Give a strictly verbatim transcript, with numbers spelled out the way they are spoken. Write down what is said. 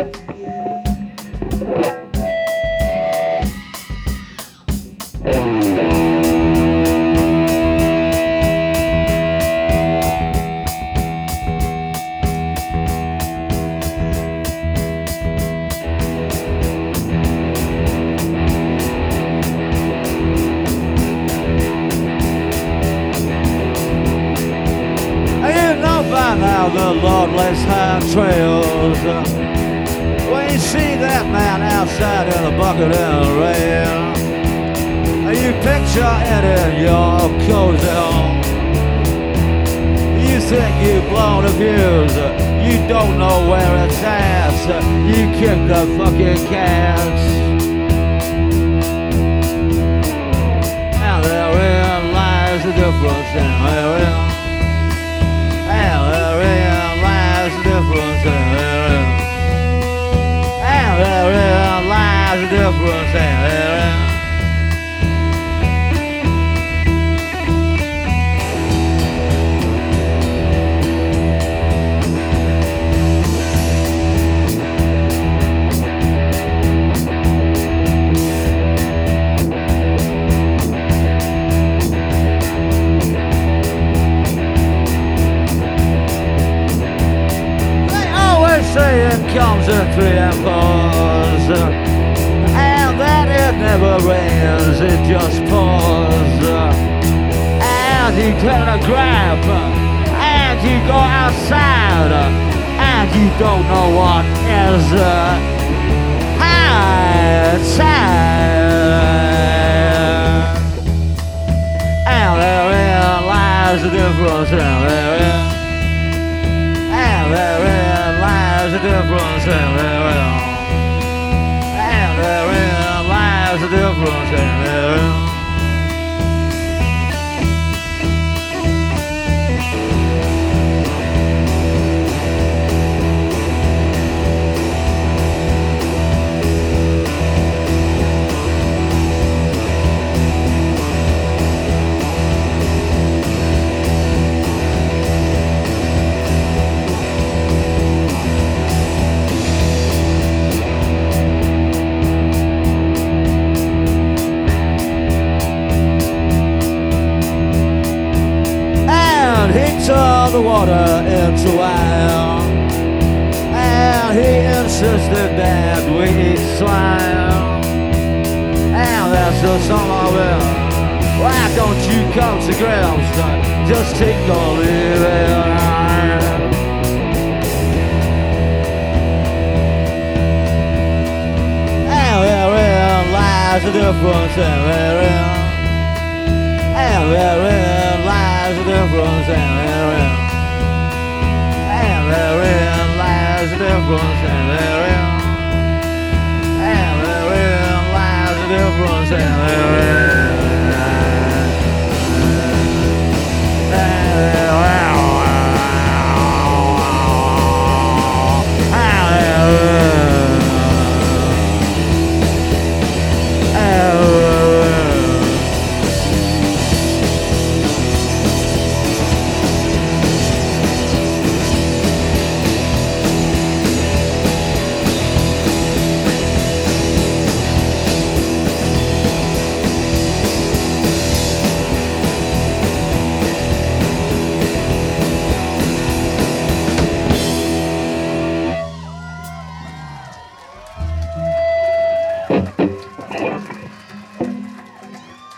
Now the Lord lays high trails. When you see that man outside in a bucket in the rain, you picture it in your cozy home. You think you've blown a fuse, you don't know where it's at. You kick the fucking cats. And therein lies the difference in wherein. And therein lies the difference in therein. And therein lies the difference in therein. Saying comes in three and fours, and that it never rains, it just pours. And you get a grab, and you go outside, and you don't know what is outside. And therein lies the difference, and therein, and therein the difference, and therein, and therein lies the difference, and therein. He turned the water into wine, and he insisted that we eat slime. And that's the song of it. Why don't you come to grips? Just take or leave it. And therein lies the difference, and therein, and therein lies the difference, and therein, and therein lies the difference, and